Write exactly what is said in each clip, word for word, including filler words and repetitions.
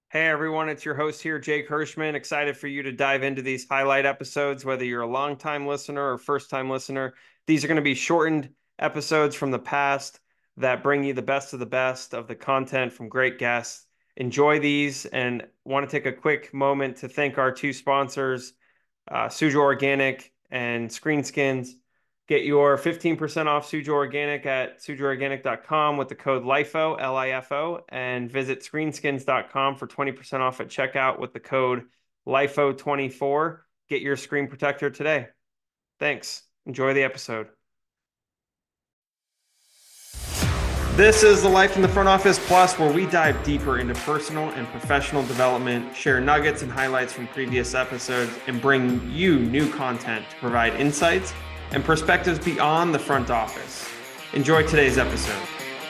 Hey everyone, it's your host here, Jake Hirschman. Excited for you to dive into these highlight episodes, whether you're a long-time listener or first-time listener. These are going to be shortened episodes from the past that bring you the best of the best of the content from great guests. Enjoy these and want to take a quick moment to thank our two sponsors, uh, Suja Organic and Screen Skins. Get your fifteen percent off Suja Organic at suja organic dot com with the code LIFO, L I F O, and visit screenskins dot com for twenty percent off at checkout with the code LIFO twenty-four. Get your screen protector today. Thanks. Enjoy the episode. This is the Life in the Front Office Plus, where we dive deeper into personal and professional development, share nuggets and highlights from previous episodes, and bring you new content to provide insights and perspectives beyond the front office. Enjoy today's episode.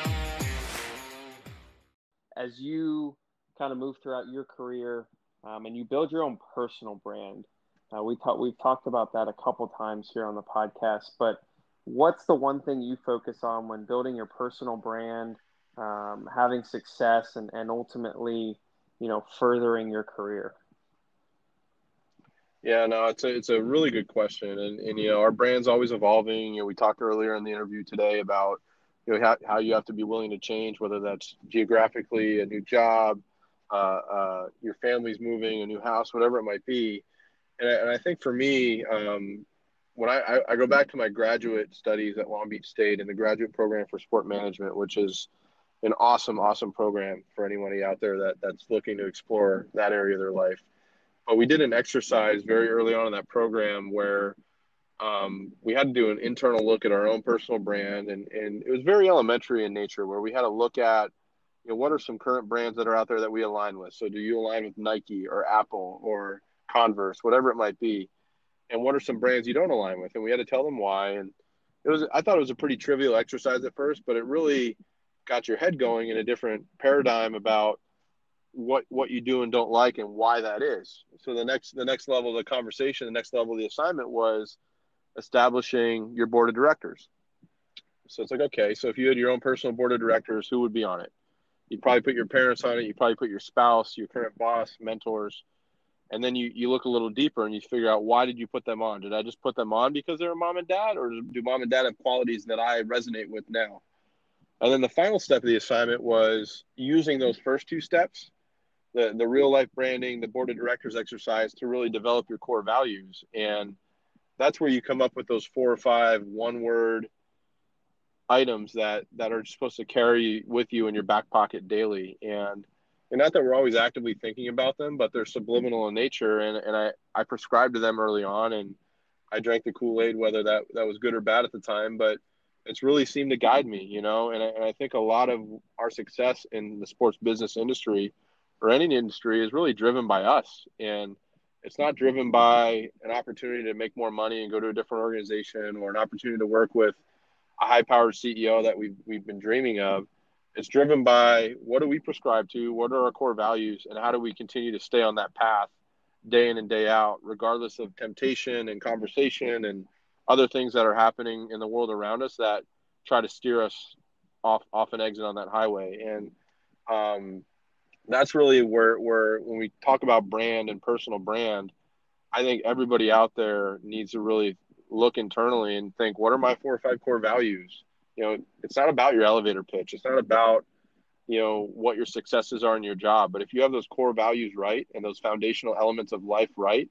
As you kind of move throughout your career um, and you build your own personal brand, uh, we talk, we've talked about that a couple times here on the podcast, but what's the one thing you focus on when building your personal brand, um, having success, and, and ultimately, you know, furthering your career? Yeah, no, it's a it's a really good question, and and you know our brand's always evolving. You know, we talked earlier in the interview today about you know how how you have to be willing to change, whether that's geographically, a new job, uh, uh, your family's moving, a new house, whatever it might be. And I, and I think for me, um, when I, I I go back to my graduate studies at Long Beach State in the graduate program for sport management, which is an awesome, awesome program for anybody out there that that's looking to explore that area of their life. But we did an exercise very early on in that program where um, we had to do an internal look at our own personal brand, and and it was very elementary in nature, where we had to look at, you know, what are some current brands that are out there that we align with. So do you align with Nike or Apple or Converse, whatever it might be, and what are some brands you don't align with? And we had to tell them why. And it was I thought it was a pretty trivial exercise at first, but it really got your head going in a different paradigm about what what you do and don't like and why that is. So the next the next level of the conversation, the next level of the assignment was establishing your board of directors. So it's like, okay, so if you had your own personal board of directors, who would be on it? You'd probably put your parents on it, you'd probably put your spouse, your current boss, mentors, and then you, you look a little deeper and you figure out, why did you put them on? Did I just put them on because they're mom and dad, or do mom and dad have qualities that I resonate with now? And then the final step of the assignment was using those first two steps, the the real life branding, the board of directors exercise, to really develop your core values. And that's where you come up with those four or five one word items that that are supposed to carry with you in your back pocket daily. And and not that we're always actively thinking about them, but they're subliminal in nature. And and I I prescribed to them early on, and I drank the Kool-Aid, whether that that was good or bad at the time, but it's really seemed to guide me, you know. And I, and I think a lot of our success in the sports business industry, or any industry, is really driven by us. And it's not driven by an opportunity to make more money and go to a different organization, or an opportunity to work with a high-powered C E O that we've, we've been dreaming of. It's driven by, what do we prescribe to, what are our core values, and how do we continue to stay on that path day in and day out, regardless of temptation and conversation and other things that are happening in the world around us that try to steer us off off an exit on that highway. And um, that's really where, where when we talk about brand and personal brand, I think everybody out there needs to really look internally and think, what are my four or five core values? You know, it's not about your elevator pitch. It's not about, you know, what your successes are in your job. But if you have those core values right and those foundational elements of life right,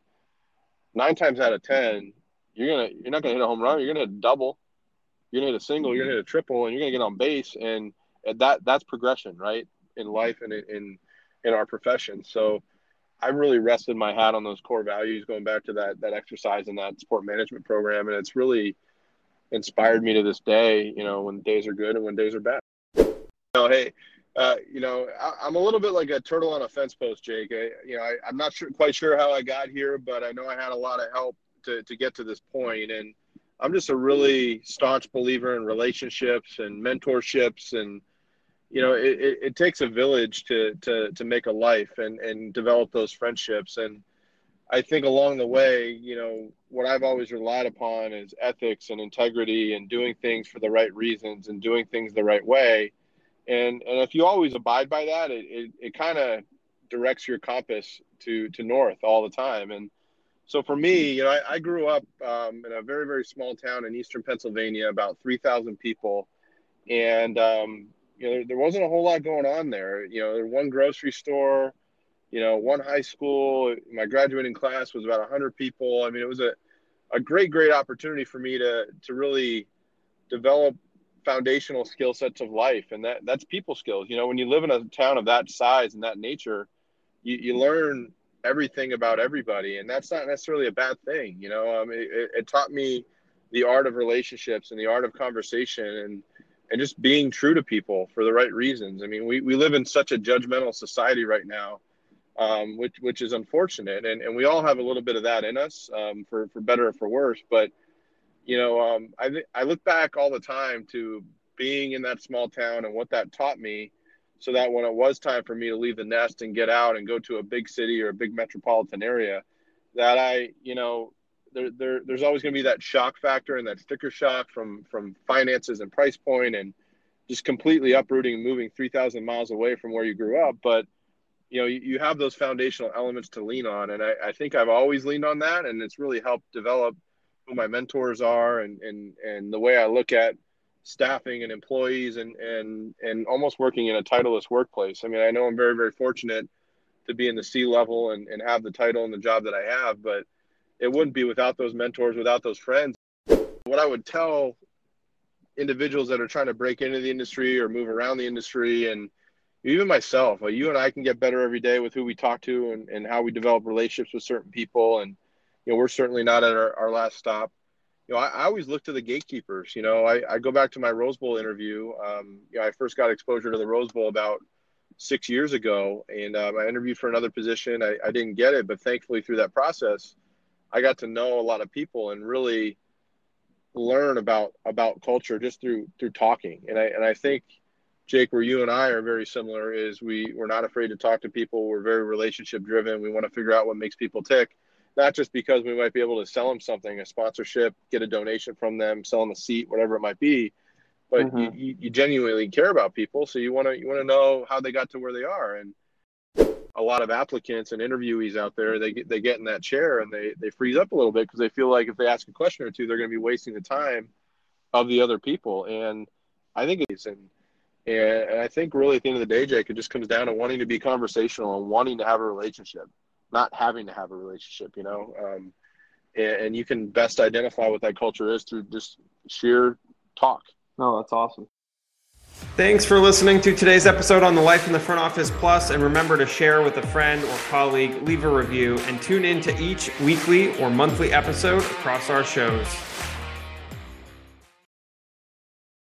nine times out of ten, you're gonna you're not gonna hit a home run. You're gonna hit a double. You're gonna hit a single. You're gonna hit a triple, and you're gonna get on base. And that that's progression, right, in life and in in our profession. So I've really rested my hat on those core values, going back to that that exercise in that sport management program, and it's really inspired me to this day. You know, when days are good and when days are bad. So hey, uh, you know, I, I'm a little bit like a turtle on a fence post, Jake. I, you know, I, I'm not sure, quite sure how I got here, but I know I had a lot of help to to get to this point, and I'm just a really staunch believer in relationships and mentorships. And you know, it, it, it takes a village to to to make a life and and develop those friendships. And I think along the way, you know, what I've always relied upon is ethics and integrity, and doing things for the right reasons and doing things the right way. And and if you always abide by that, it it, it kind of directs your compass to to north all the time. And so for me, you know, I, I grew up um, in a very, very small town in eastern Pennsylvania, about three thousand people. And, um, you know, there, there wasn't a whole lot going on there. You know, there was one grocery store, you know, one high school. My graduating class was about one hundred people. I mean, it was a, a great, great opportunity for me to to really develop foundational skill sets of life. And that that's people skills. You know, when you live in a town of that size and that nature, you, you learn everything about everybody, and that's not necessarily a bad thing. You know, um, it, it taught me the art of relationships and the art of conversation, and and just being true to people for the right reasons. I mean, we, we live in such a judgmental society right now, um, which which is unfortunate, and, and we all have a little bit of that in us, um, for for better or for worse. But you know, um, I th- I look back all the time to being in that small town and what that taught me, so that when it was time for me to leave the nest and get out and go to a big city or a big metropolitan area, that I, you know, there, there there's always going to be that shock factor and that sticker shock from, from finances and price point and just completely uprooting and moving three thousand miles away from where you grew up. But, you know, you, you have those foundational elements to lean on. And I, I think I've always leaned on that, and it's really helped develop who my mentors are and, and, and the way I look at staffing and employees and, and, and almost working in a titleless workplace. I mean, I know I'm very, very fortunate to be in the C level and, and have the title and the job that I have, but it wouldn't be without those mentors, without those friends. What I would tell individuals that are trying to break into the industry or move around the industry, and even myself, like you and I can get better every day with who we talk to and, and how we develop relationships with certain people. And, you know, we're certainly not at our, our last stop. You know, I, I always look to the gatekeepers. You know, I, I go back to my Rose Bowl interview. Um, you know, I first got exposure to the Rose Bowl about six years ago, and um, I interviewed for another position. I, I didn't get it, but thankfully through that process, I got to know a lot of people and really learn about about culture just through through talking. And I and I think, Jake, where you and I are very similar is we we're not afraid to talk to people. We're very relationship driven. We want to figure out what makes people tick. Not just because we might be able to sell them something, a sponsorship, get a donation from them, sell them a seat, whatever it might be, but mm-hmm. you, you genuinely care about people. So you want to you want to know how they got to where they are. And a lot of applicants and interviewees out there, they get they get in that chair and they they freeze up a little bit because they feel like if they ask a question or two, they're going to be wasting the time of the other people. And I think it's and and I think really at the end of the day, Jake, it just comes down to wanting to be conversational and wanting to have a relationship, not having to have a relationship, you know, um, and, and you can best identify what that culture is through just sheer talk. No, that's awesome. Thanks for listening to today's episode on the Life in the Front Office Plus, and remember to share with a friend or colleague, leave a review, and tune in to each weekly or monthly episode across our shows.